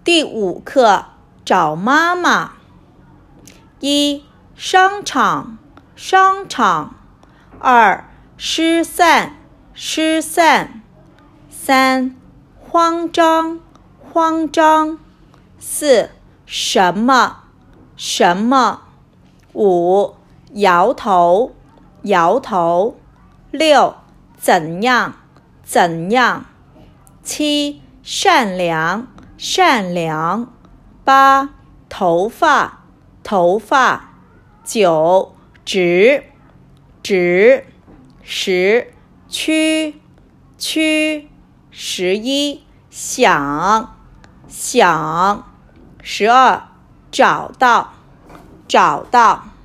第5课找妈妈。1. 商场，商场。2. 失散，失散。3. 慌张，慌张。4. 什么，什么。5. 摇头，摇头。6. 怎样，怎样。7. 善良，善良。8. 头发，头发。9. 直，直。10. 区，区。11. 想，想。12. 找到，找到。